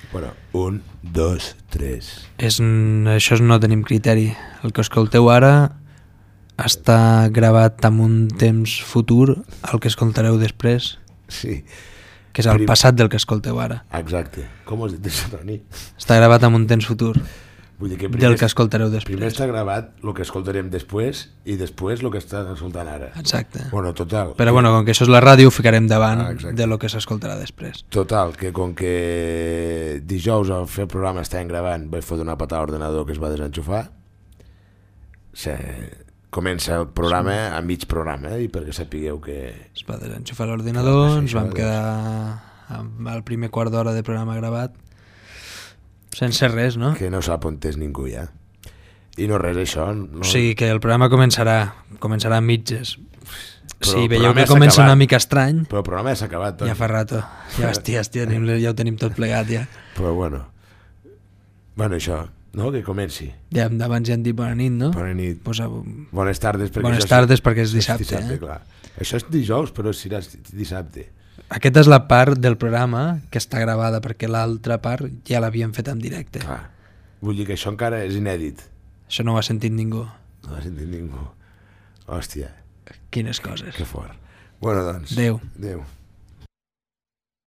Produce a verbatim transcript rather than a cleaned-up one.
Bueno, un, dos, tres. És, això és no tenim criteri. El que escolteu ara està gravat amb un temps futur al que escoltareu després. Sí. Que és el Prim... passat del que escolteu ara. Exacte. Com has dit això, Toni? Està gravat amb un temps futur. Vull dir que del que escoltareu després. Primer està gravat el que escoltarem després i després el que està escoltant ara. Exacte. Bueno, total. Però bueno, com que això és la ràdio, ho ficarem davant ah, de lo que s'escoltarà després. Total, que com que dijous al fer el programa estàvem gravant vaig fotre una patada a l'ordenador que es va desenxufar, se... comença el programa a mig programa, eh? I perquè sapigueu que... Es va desenxufar l'ordinador, ens vam quedar amb el primer quart d'hora de programa gravat sense res, no? Que no sap on és ningú ja. I no res, això... No... O sigui que el programa començarà començarà a mitges. Però sí, veieu que comença una mica estrany. Però el programa ja s'ha acabat, Toni. Ja fa rato. Ja, hòstia, hòstia, ja ho tenim tot plegat, ja. Però bueno. Bueno, això... No? Que comenci. Ja abans ja hem dit bona nit, no? Bona nit. Pues, uh, Bones tardes perquè, bones és, tardes perquè és dissabte. És dissabte, eh? clar. Això és dijous, però serà dissabte. Aquesta és la part del programa que està gravada, perquè l'altra part ja l'havíem fet en directe. Clar. Vull dir que això encara és inèdit. Això no ho ha sentit ningú. No ho ha sentit ningú. Hòstia. Quines coses. Que fort. Bueno, doncs. Adéu. Adéu.